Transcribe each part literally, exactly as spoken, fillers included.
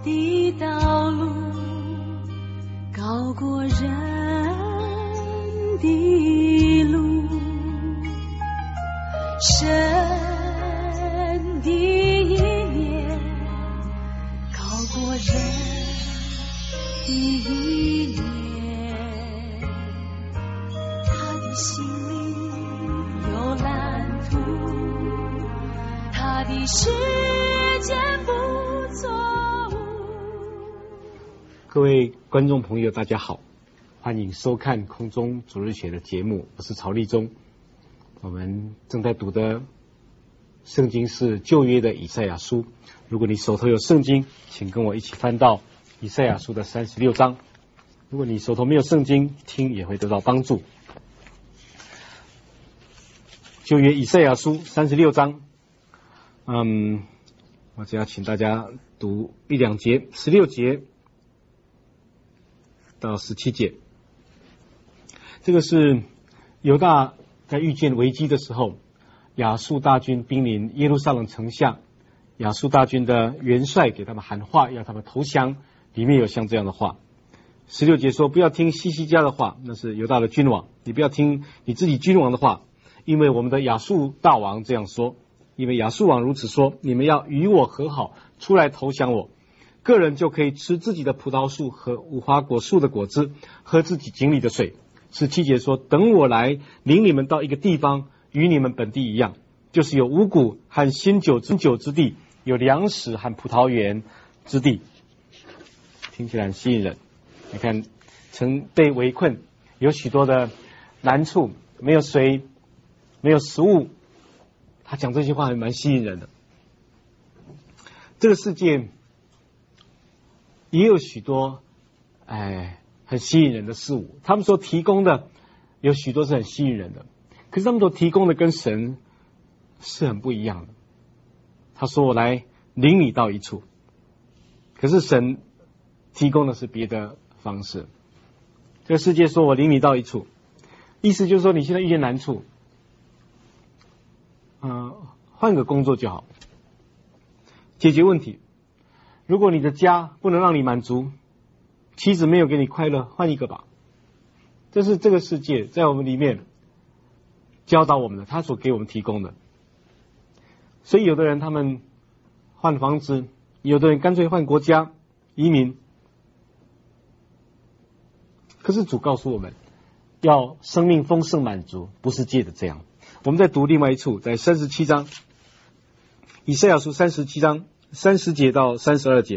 的道路高过人的路，神的意念高过人的意念，他的心里有蓝图，他的时间不错误。 各位观众朋友大家好，欢迎收看空中主日学的节目，我是曹立忠。我们正在读的圣经是旧约的以赛亚书，如果你手头有圣经，请跟我一起翻到以赛亚书的三十六章。如果你手头没有圣经，听也会得到帮助。旧约以赛亚书三十六章，嗯，我只要请大家读一两节，十六节到十七节。这个是犹大在遇见危机的时候，亚述大军兵临耶路撒冷城下，亚述大军的元帅给他们喊话，要他们投降，里面有像这样的话。十六节说，不要听西西家的话，那是犹大的君王，你不要听你自己君王的话，因为我们的亚述大王这样说，因为亚述王如此说，你们要与我和好，出来投降我，个人就可以吃自己的葡萄树和无花果树的果子，喝自己井里的水。十七节说，等我来领你们到一个地方，与你们本地一样，就是有五谷和新酒之酒之地，有粮食和葡萄园之地。听起来很吸引人。你看，曾被围困，有许多的难处，没有水，没有食物，他讲这些话还蛮吸引人的。这个世界也有许多哎很吸引人的事物，他们所提供的有许多是很吸引人的，可是他们所提供的跟神是很不一样的。他说我来领你到一处，可是神提供的是别的方式。这个世界说我领你到一处，意思就是说你现在遇见难处，呃，换个工作就好，解决问题。如果你的家不能让你满足，妻子没有给你快乐，换一个吧。这是这个世界在我们里面教导我们的，他所给我们提供的。所以有的人他们换房子，有的人干脆换国家移民。可是主告诉我们，要生命丰盛满足，不是借着这样。我们再读另外一处，在三十七章，以赛亚书三十七章三十节到三十二节。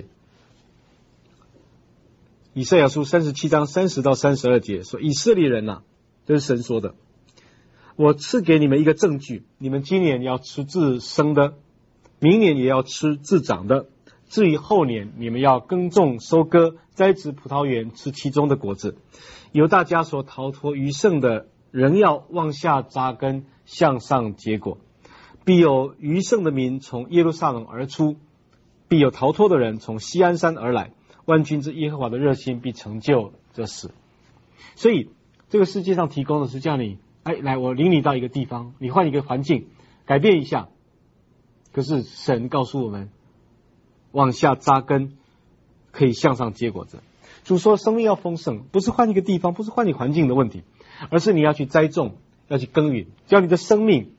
以赛亚书三十七章三十到三十二节说，以色列人呐、啊，这是神说的，我赐给你们一个证据，你们今年要吃自生的，明年也要吃自长的，至于后年，你们要耕种收割，栽植葡萄园，吃其中的果子。犹大家所逃脱余剩的，仍要往下扎根，向上结果。必有余剩的民从耶路撒冷而出，必有逃脱的人从锡安山而来，万军之耶和华的热心必成就这事。所以这个世界上提供的是叫你，哎，来，我领你到一个地方，你换一个环境，改变一下。可是神告诉我们，往下扎根可以向上结果子。主说生命要丰盛，不是换一个地方，不是换你环境的问题，而是你要去栽种，要去耕耘，叫你的生命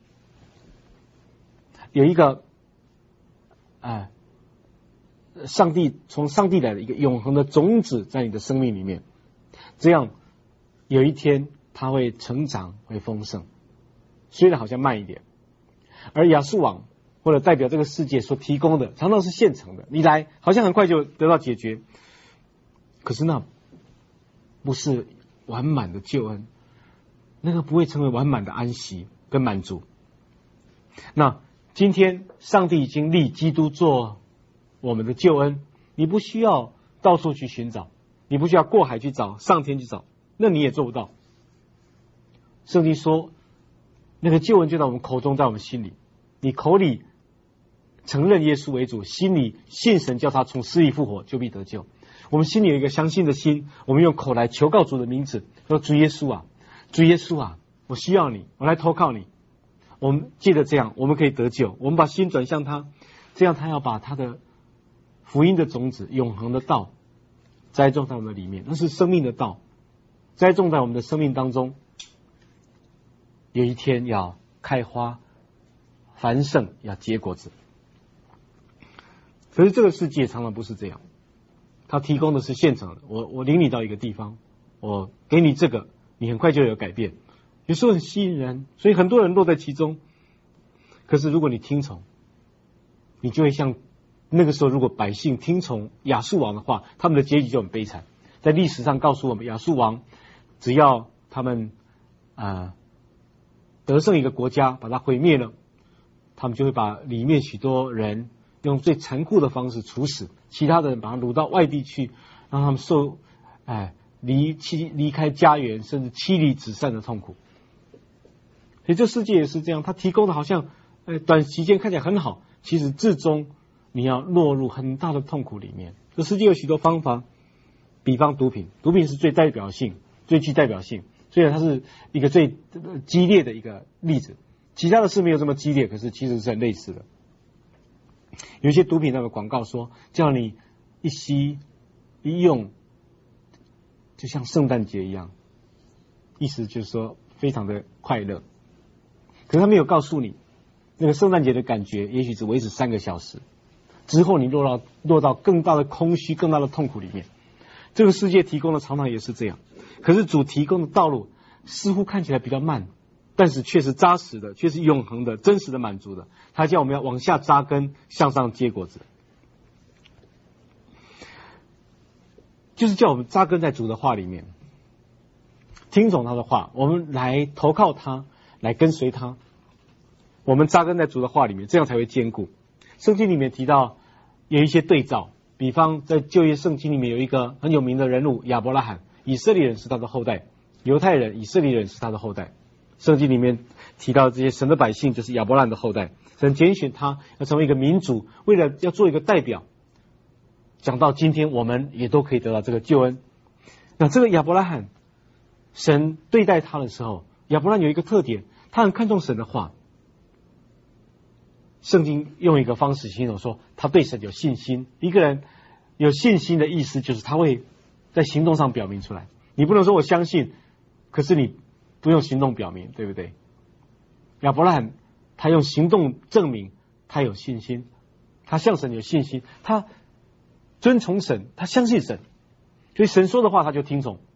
有一个哎、呃，上帝从上帝来的一个永恒的种子在你的生命里面，这样有一天它会成长，会丰盛，虽然好像慢一点。而亚述王或者代表这个世界所提供的常常是现成的，你来好像很快就得到解决，可是那不是完满的救恩，那个不会成为完满的安息跟满足。那今天上帝已经立基督做我们的救恩，你不需要到处去寻找，你不需要过海去找，上天去找，那你也做不到。圣经说那个救恩就在我们口中，在我们心里，你口里承认耶稣为主，心里信神叫他从死里复活，就必得救。我们心里有一个相信的心，我们用口来求告主的名字，说主耶稣啊，主耶稣啊，我需要你，我来投靠你。我们借着这样，我们可以得救，我们把心转向他，这样他要把他的福音的种子，永恒的道栽种在我们的里面，那是生命的道，栽种在我们的生命当中，有一天要开花繁盛，要结果子。可是这个世界常常不是这样，他提供的是现成的，我我领你到一个地方，我给你这个，你很快就有改变，有时候很吸引人，所以很多人落在其中。可是如果你听从，你就会像那个时候，如果百姓听从亚述王的话，他们的结局就很悲惨。在历史上告诉我们，亚述王只要他们啊、呃、得胜一个国家，把它毁灭了，他们就会把里面许多人用最残酷的方式处死，其他的人把他掳到外地去，让他们受哎离妻离开家园，甚至妻离子散的痛苦。所以这世界也是这样，他提供的好像呃短期间看起来很好，其实至终你要落入很大的痛苦里面。这世界有许多方法，比方毒品，毒品是最代表性、最具代表性，虽然它是一个最激烈的一个例子，其他的是没有这么激烈，可是其实是很类似的。有一些毒品那个广告说，叫你一吸一用，就像圣诞节一样，意思就是说非常的快乐。可是他没有告诉你，那个圣诞节的感觉也许只维持三个小时，之后你落到落到更大的空虚、更大的痛苦里面。这个世界提供的常常也是这样，可是主提供的道路似乎看起来比较慢，但是却是扎实的，却是永恒的、真实的满足的。他叫我们要往下扎根，向上结果子，就是叫我们扎根在主的话里面，听从他的话，我们来投靠他，来跟随他。我们扎根在主的话里面，这样才会坚固。圣经里面提到有一些对照，比方在旧约圣经里面有一个很有名的人物亚伯拉罕，以色列人是他的后代，犹太人、以色列人是他的后代。圣经里面提到这些神的百姓就是亚伯拉罕的后代，神拣选他要成为一个民族，为了要做一个代表。讲到今天我们也都可以得到这个救恩。那这个亚伯拉罕，神对待他的时候，亚伯拉罕有一个特点，他很看重神的话。圣经用一个方式形容说，他对神有信心。一个人有信心的意思就是他会在行动上表明出来。你不能说我相信，可是你不用行动表明，对不对？亚伯拉罕他用行动证明他有信心，他向神有信心，他遵从神，他相信神，所以神说的话他就听从。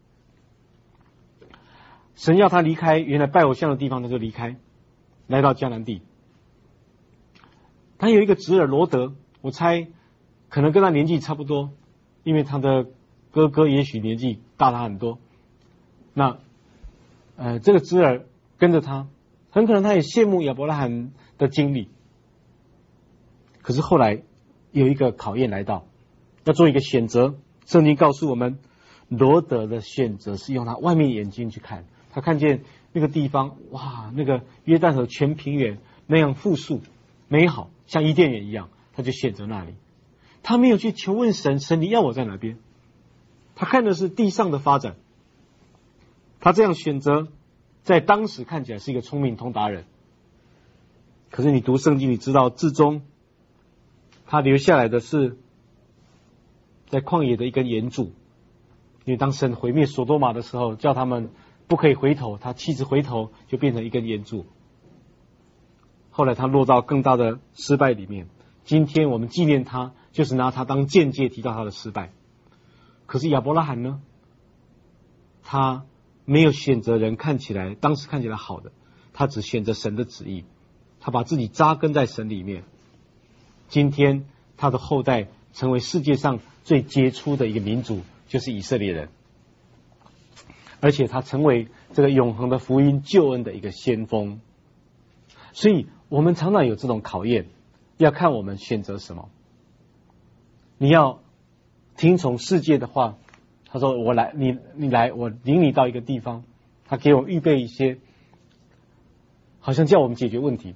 神要他离开原来拜偶像的地方，他就离开，来到迦南地。他有一个侄儿罗德，我猜可能跟他年纪差不多，因为他的哥哥也许年纪大他很多。那呃，这个侄儿跟着他，很可能他也羡慕亚伯拉罕的经历。可是后来有一个考验来到，要做一个选择。圣经告诉我们，罗德的选择是用他外面眼睛去看，他看见那个地方，哇，那个约旦河全平原那样富庶美好，像伊甸园一样，他就选择那里。他没有去求问神，神你要我在哪边？他看的是地上的发展。他这样选择，在当时看起来是一个聪明通达人。可是你读圣经，你知道至终他留下来的是在旷野的一根岩柱。因为当神毁灭所多玛的时候，叫他们不可以回头，他妻子回头就变成一根岩柱。后来他落到更大的失败里面。今天我们纪念他，就是拿他当间接提到他的失败。可是亚伯拉罕呢？他没有选择人看起来当时看起来好的，他只选择神的旨意，他把自己扎根在神里面。今天他的后代成为世界上最杰出的一个民族，就是以色列人，而且他成为这个永恒的福音救恩的一个先锋。所以我们常常有这种考验，要看我们选择什么。你要听从世界的话，他说我来，你你来，我领你到一个地方，他给我预备一些，好像叫我们解决问题，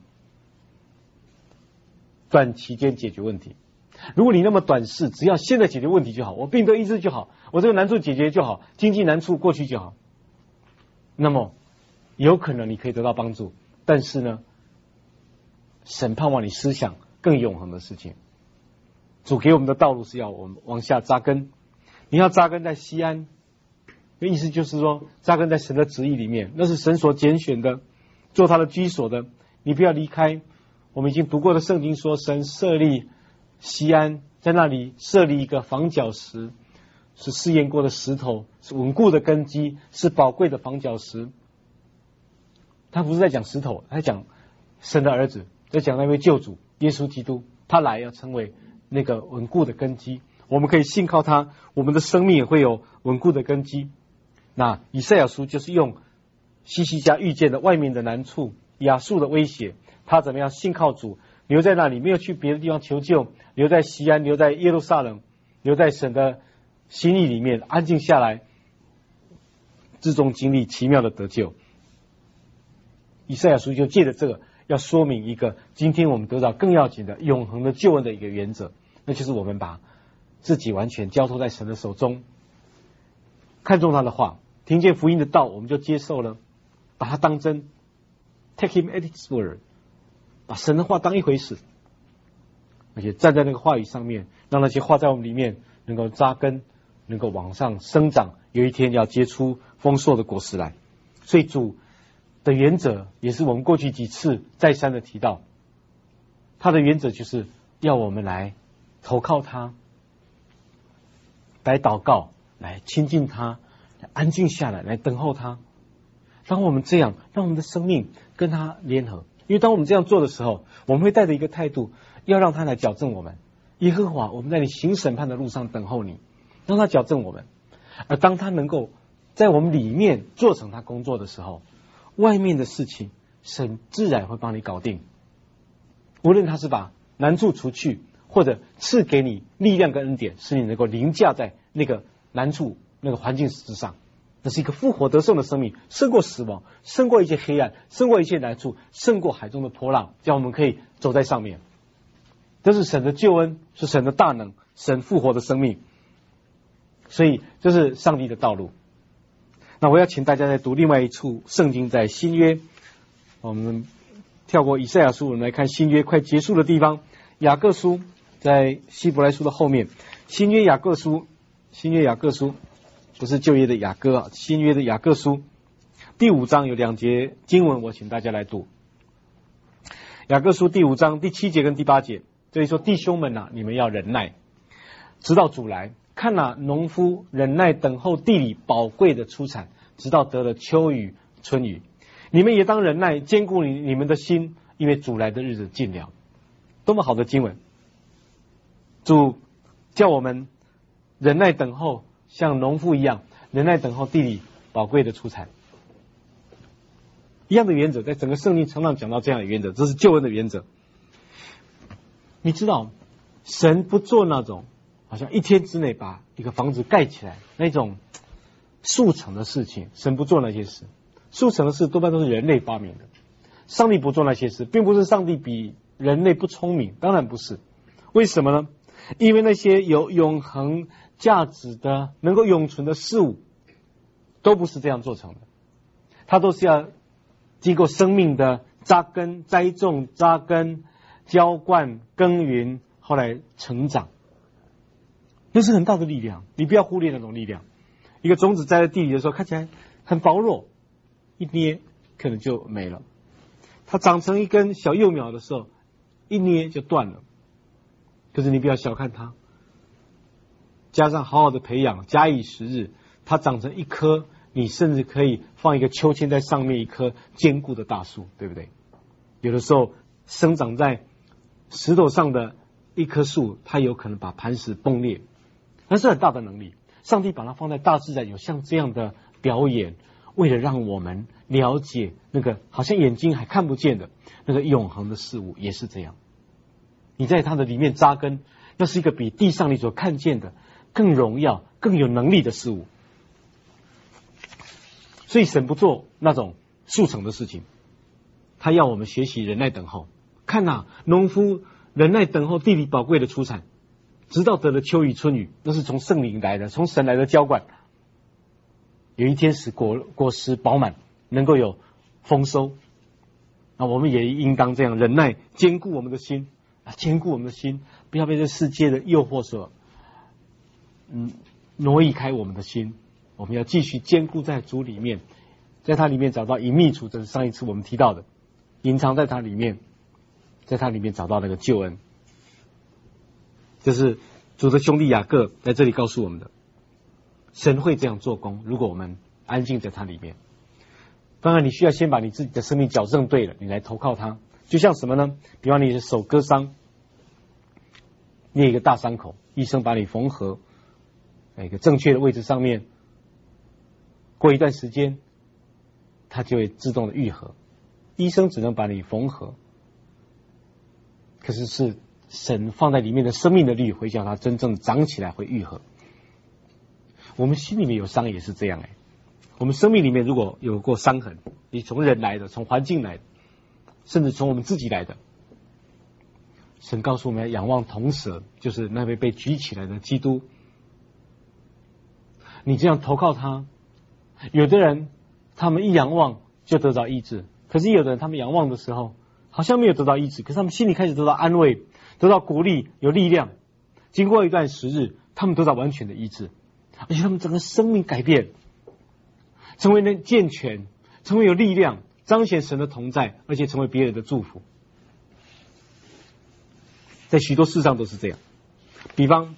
短期间解决问题。如果你那么短视，只要现在解决问题就好，我病得医治就好，我这个难处解决就好，经济难处过去就好，那么有可能你可以得到帮助，但是呢，神盼望你思想更永恒的事情。 主给我们的道路是要我们往下扎根。你要扎根在西安，意思就是说扎根在神的旨意里面，那是神所拣选的，做他的居所的。你不要离开。我们已经读过的圣经说，神设立西安，在那里设立一个房角石，是试验过的石头，是稳固的根基，是宝贵的房角石。他不是在讲石头，他在讲神的儿子，在讲那位救主耶稣基督，他来要成为那个稳固的根基。我们可以信靠他，我们的生命也会有稳固的根基。那以赛亚书就是用西西家遇见的外面的难处，亚述的威胁，他怎么样信靠主，留在那里，没有去别的地方求救，留在西安，留在耶路撒冷，留在神的心意里面，安静下来，至终经历奇妙的得救。以赛亚书就借着这个，要说明一个今天我们得到更要紧的永恒的救恩的一个原则，那就是我们把自己完全交托在神的手中，看重他的话，听见福音的道，我们就接受了，把它当真， take him at his word， 把神的话当一回事，而且站在那个话语上面，让那些话在我们里面能够扎根，能够往上生长，有一天要结出丰硕的果实来。所以主的原则也是我们过去几次再三的提到，他的原则就是要我们来投靠他，来祷告，来亲近他，来安静下来，来等候他。当我们这样，让我们的生命跟他联合，因为当我们这样做的时候，我们会带着一个态度，要让他来矫正我们。耶和华，我们在你行审判的路上等候你，让他矫正我们。而当他能够在我们里面做成他工作的时候，外面的事情神自然会帮你搞定。无论他是把难处除去，或者赐给你力量跟恩典，使你能够凌驾在那个难处那个环境之上。这是一个复活得胜的生命，胜过死亡，胜过一切黑暗，胜过一切难处，胜过海中的波浪，叫我们可以走在上面。这是神的救恩，是神的大能，神复活的生命。所以这是上帝的道路。那我要请大家再读另外一处圣经，在新约，我们跳过以赛亚书，我们来看新约快结束的地方，雅各书，在希伯来书的后面，新约雅各书，新约雅各书，不是旧约的雅各啊，新约的雅各书第五章有两节经文，我请大家来读。雅各书第五章第七节跟第八节，这里说：弟兄们啊，你们要忍耐，直到主来。看哪、啊，农夫忍耐等候地里宝贵的出产，直到得了秋雨春雨。你们也当忍耐，坚固你你们的心，因为主来的日子近了。多么好的经文！主叫我们忍耐等候，像农夫一样忍耐等候地里宝贵的出产。一样的原则，在整个圣经常常讲到这样的原则，这是救恩的原则。你知道，神不做那种好像一天之内把一个房子盖起来那种速成的事情，神不做那些事。速成的事多半都是人类发明的，上帝不做那些事，并不是上帝比人类不聪明，当然不是。为什么呢？因为那些有永恒价值的、能够永存的事物，都不是这样做成的。它都是要经过生命的扎根、栽种、扎根、浇灌、耕耘，后来成长。那是很大的力量，你不要忽略那种力量。一个种子栽在地里的时候，看起来很薄弱，一捏可能就没了。它长成一根小幼苗的时候，一捏就断了。可是你不要小看它，加上好好的培养，假以时日，它长成一棵，你甚至可以放一个秋千在上面，一棵坚固的大树，对不对？有的时候生长在石头上的一棵树，它有可能把磐石崩裂，那是很大的能力。上帝把它放在大自然，有像这样的表演，为了让我们了解那个好像眼睛还看不见的那个永恒的事物，也是这样。你在它的里面扎根，那是一个比地上你所看见的更荣耀、更有能力的事物。所以神不做那种速成的事情，他要我们学习忍耐等候。看哪，农夫忍耐等候地里宝贵的出产，直到得了秋雨春雨，那是从圣灵来的，从神来的浇灌。有一天使果果实饱满，能够有丰收。那我们也应当这样忍耐，坚固我们的心， 坚固我们的心，不要被这世界的诱惑所嗯挪移开我们的心。我们要继续坚固在主里面，在他里面找到隐秘处，这是上一次我们提到的，隐藏在他里面，在他里面找到那个救恩。这是主的兄弟雅各在这里告诉我们的，神会这样做工，如果我们安静在他里面。当然你需要先把你自己的生命矫正对了，你来投靠他。就像什么呢？比方你的手割伤，你有一个大伤口，医生把你缝合在一个正确的位置上面，过一段时间它就会自动的愈合。医生只能把你缝合，可是是神放在里面的生命的律会叫它真正长起来，会愈合。我们心里面有伤也是这样哎，我们生命里面如果有过伤痕，你从人来的，从环境来的，甚至从我们自己来的，神告诉我们要仰望铜蛇，就是那位被举起来的基督。你这样投靠他，有的人他们一仰望就得到医治，可是有的人他们仰望的时候好像没有得到医治，可是他们心里开始得到安慰，得到鼓励，有力量。经过一段时日，他们得到完全的医治，而且他们整个生命改变，成为能健全，成为有力量，彰显神的同在，而且成为别人的祝福。在许多事上都是这样。比方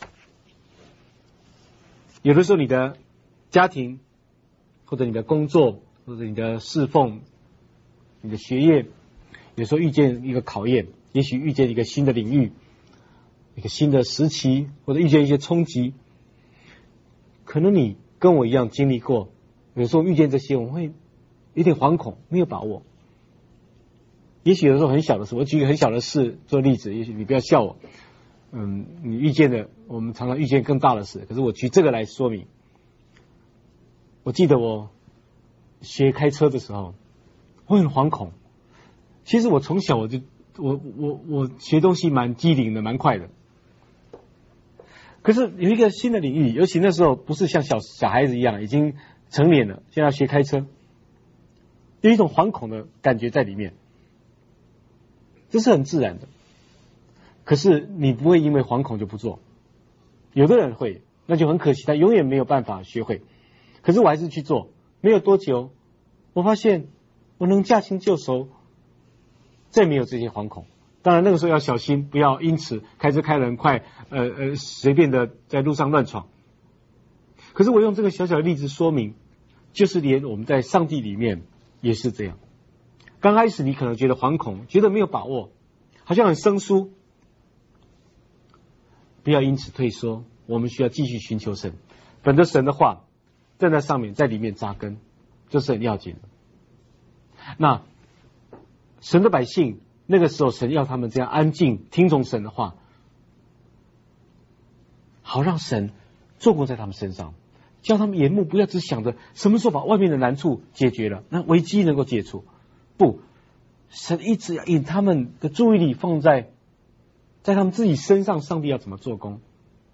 有的时候你的家庭或者你的工作或者你的侍奉，你的学业，有时候遇见一个考验，也许遇见一个新的领域，一个新的时期，或者遇见一些冲击，可能你跟我一样经历过，有时候遇见这些我们会有点惶恐，没有把握。也许有的时候很小的事，我举一个很小的事做例子，也许你不要笑我，嗯，你遇见的我们常常遇见更大的事，可是我举这个来说明。我记得我学开车的时候，我很惶恐。其实我从小我就我我我学东西蛮机灵的，蛮快的。可是有一个新的领域，尤其那时候不是像小小孩子一样已经成年了，现在要学开车，有一种惶恐的感觉在里面，这是很自然的。可是你不会因为惶恐就不做，有的人会，那就很可惜，他永远没有办法学会。可是我还是去做，没有多久，我发现我能驾轻就熟，再没有这些惶恐。当然那个时候要小心，不要因此开车开得很快，呃呃，随便的在路上乱闯。可是我用这个小小的例子说明，就是连我们在上帝里面也是这样。刚开始你可能觉得惶恐，觉得没有把握，好像很生疏，不要因此退缩，我们需要继续寻求神，本着神的话站在上面，在里面扎根，这是很要紧的。那神的百姓，那个时候神要他们这样安静听从神的话，好让神做工在他们身上，叫他们眼目不要只想着什么时候把外面的难处解决了，那危机能够解除。不，神一直要引他们的注意力放在在他们自己身上，上帝要怎么做工。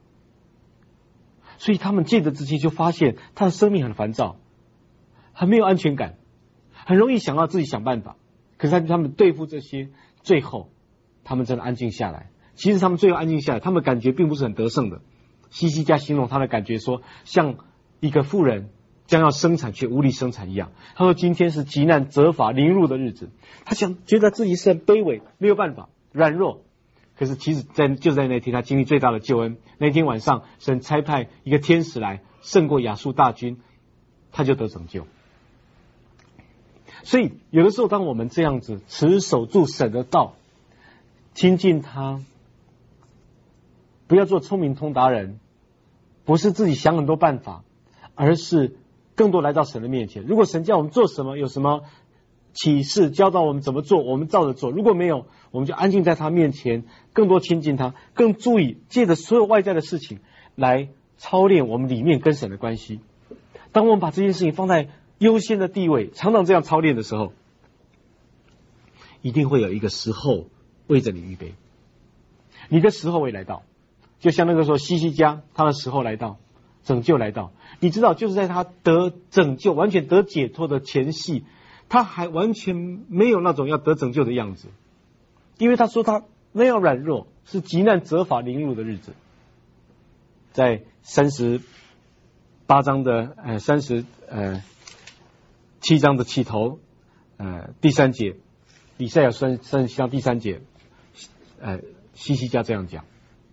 所以他们借着这些就发现他的生命很烦躁，很没有安全感，很容易想到自己想办法。可是他们对付这些，最后他们真的安静下来。其实他们最后安静下来，他们感觉并不是很得胜的。西西家形容他的感觉说，像一个妇人将要生产却无力生产一样。他说今天是急难责罚临入的日子，他想觉得自己是很卑微，没有办法，软弱。可是其实在就在那天他经历最大的救恩。那天晚上神差派一个天使来胜过亚述大军，他就得拯救。所以有的时候当我们这样子持守住神的道，亲近他，不要做聪明通达人，不是自己想很多办法，而是更多来到神的面前。如果神叫我们做什么，有什么启示教导我们怎么做，我们照着做。如果没有，我们就安静在他面前，更多亲近他，更注意借着所有外在的事情来操练我们里面跟神的关系。当我们把这件事情放在优先的地位，常常这样操练的时候，一定会有一个时候为着你预备，你的时候会来到。就像那个时候西西家，他的时候来到，拯救来到。你知道，就是在他得拯救完全得解脱的前夕，他还完全没有那种要得拯救的样子，因为他说他那样软弱，是极难责罚凌辱的日子。在三十八章的呃三十呃七章的起头呃第三节，以赛亚三三十七章第三节，呃西西家这样讲。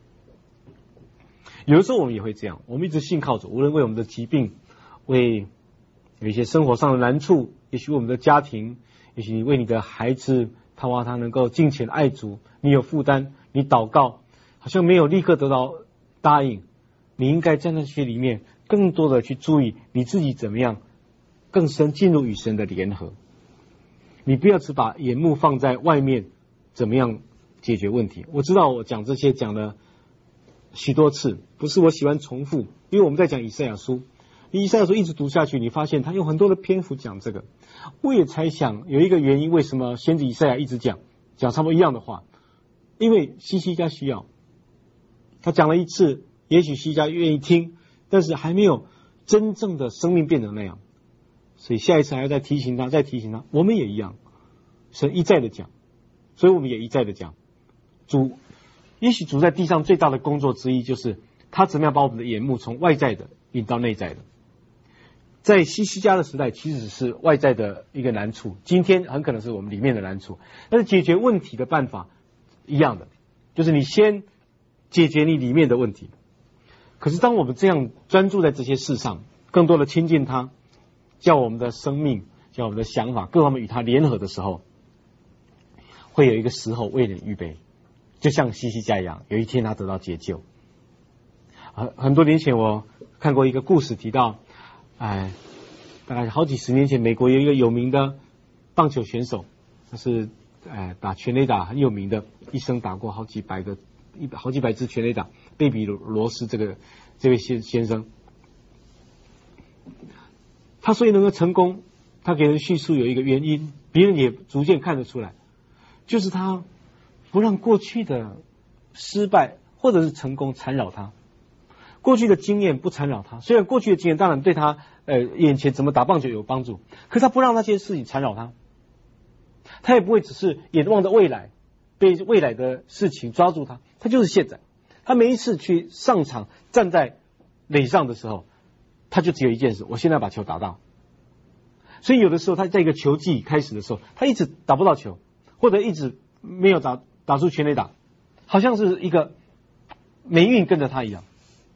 有的时候我们也会这样，我们一直信靠主，无论为我们的疾病，为有一些生活上的难处，也许我们的家庭，也许你为你的孩子，盼望他能够敬虔爱主，你有负担，你祷告，好像没有立刻得到答应，你应该在那些里面更多的去注意你自己怎么样更深进入与神的联合。你不要只把眼目放在外面，怎么样解决问题。我知道我讲这些讲了许多次，不是我喜欢重复，因为我们在讲以赛亚书，以赛亚书一直读下去，你发现他有很多的篇幅讲这个。我也猜想有一个原因，为什么先知以赛亚一直讲讲差不多一样的话，因为西西家需要，他讲了一次，也许西西家愿意听，但是还没有真正的生命变成那样，所以下一次还要再提醒他，再提醒他。我们也一样，神一再的讲，所以我们也一再的讲。主也许主在地上最大的工作之一，就是他怎么样把我们的眼目从外在的引到内在的。在西西家的时代，其实是外在的一个难处，今天很可能是我们里面的难处，但是解决问题的办法一样的，就是你先解决你里面的问题。可是当我们这样专注在这些事上，更多的亲近他，叫我们的生命，叫我们的想法各方面与他联合的时候，会有一个时候为你预备，就像西西家一样，有一天他得到解救。很很多年前我看过一个故事，提到哎，大概好几十年前，美国有一个有名的棒球选手，他是哎打全垒打很有名的，一生打过好几百个一好几百支全垒打，贝比罗斯这个这位先先生，他所以能够成功，他给人叙述有一个原因，别人也逐渐看得出来，就是他不让过去的失败或者是成功缠绕他。过去的经验不缠绕他，虽然过去的经验当然对他呃眼前怎么打棒球有帮助，可是他不让那些事情缠绕他，他也不会只是眼望着未来，被未来的事情抓住他，他就是现在。他每一次去上场站在垒上的时候，他就只有一件事，我现在把球打到。所以有的时候他在一个球季开始的时候，他一直打不到球，或者一直没有打打出全垒打，好像是一个霉运跟着他一样。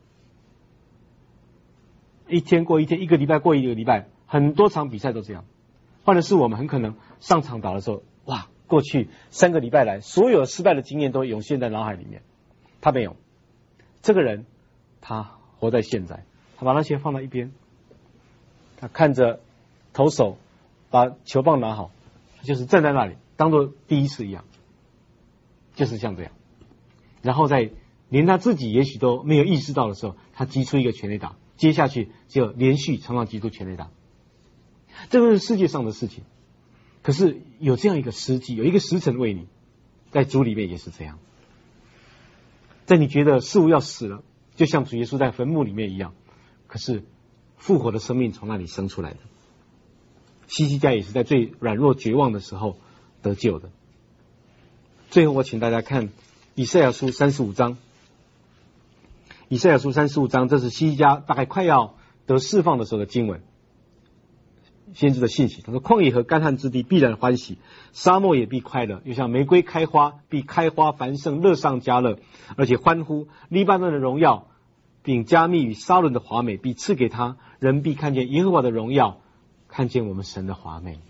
一天过一天，一个礼拜过一个礼拜，很多场比赛都这样。换的是我们，很可能上场打的时候，哇，过去三个礼拜来所有失败的经验都涌现在脑海里面。他没有，这个人他活在现在，他把那些放到一边，他看着投手把球棒拿好，他就是站在那里当作第一次一样，就是像这样。然后在连他自己也许都没有意识到的时候，他击出一个全垒打，接下去就连续常常击出全垒打。这个是世界上的事情，可是有这样一个时机，有一个时辰为你，在主里面也是这样。在你觉得事物要死了，就像主耶稣在坟墓里面一样，可是复活的生命从那里生出来的。西西家也是在最软弱绝望的时候得救的。最后我请大家看以赛亚书三十五章。以赛亚书三十五章，这是西西家大概快要得释放的时候的经文，先知的信息。他说：旷野和干旱之地必然欢喜，沙漠也必快乐，又像玫瑰开花，必开花繁盛，乐上加乐，而且欢呼。黎巴嫩的荣耀并加密与沙伦的华美必赐给他，人必看见耶和华的荣耀，看见我们神的华美。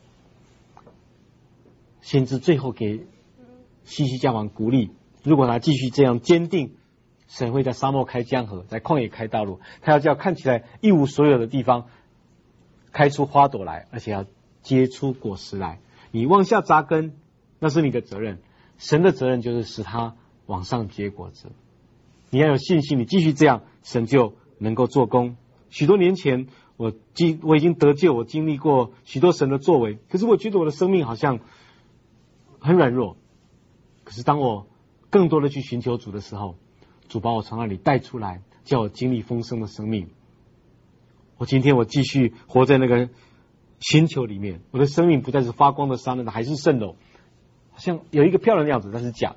先知最后给西西家王鼓励，如果他继续这样坚定，神会在沙漠开江河，在旷野开道路，他要叫看起来一无所有的地方开出花朵来，而且要结出果实来。你往下扎根，那是你的责任，神的责任就是使它往上结果子。你要有信心，你继续这样，神就能够做工。许多年前我经我已经得救，我经历过许多神的作为，可是我觉得我的生命好像很软弱。可是当我更多的去寻求主的时候，主把我从那里带出来，叫我经历丰盛的生命。我今天我继续活在那个星球里面，我的生命不再是发光的沙呢，还是蜃楼，好像有一个漂亮的样子，但是假的，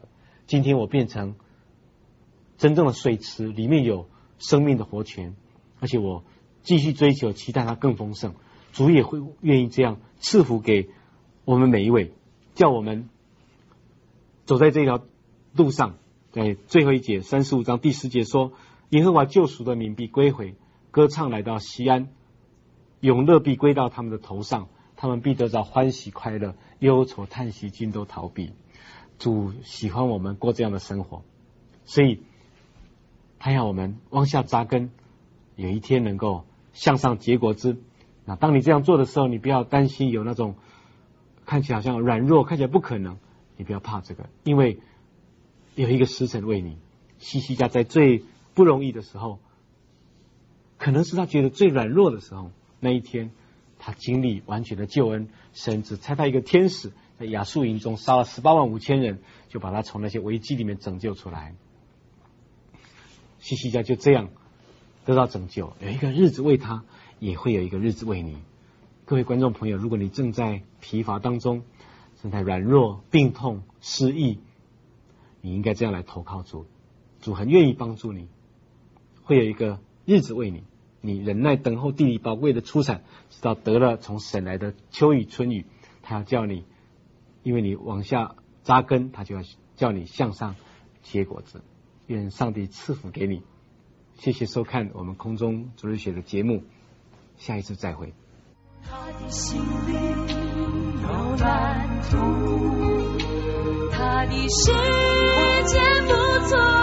今天我变成真正的水池，里面有生命的活泉，而且我继续追求，期待它更丰盛。主也会愿意这样赐福给我们每一位，叫我们走在这条路上。在最后一节三十五章第十节说，耶和华救赎的民必归回，歌唱来到西安，永乐必归到他们的头上，他们必得着欢喜快乐，忧愁叹息尽都逃避。主喜欢我们过这样的生活，所以他要我们往下扎根，有一天能够向上结果子。那当你这样做的时候，你不要担心有那种看起来好像软弱，看起来不可能，你不要怕这个，因为有一个时辰为你。西西家在最不容易的时候，可能是他觉得最软弱的时候，那一天他经历完全的救恩，神只差派一个天使在亚述营中杀了十八万五千人，就把他从那些危机里面拯救出来。西西家就这样得到拯救，有一个日子为他，也会有一个日子为你。各位观众朋友，如果你正在疲乏当中，正在软弱、病痛、失意，你应该这样来投靠主，主很愿意帮助你，会有一个日子为你。你忍耐等候地里宝贵的出产，直到得了从神来的秋雨春雨，他要叫你，因为你往下扎根，他就要叫你向上结果子。愿上帝赐福给你。谢谢收看我们空中主日学的节目，下一次再会。 他的心里有蓝图，他的世界不错。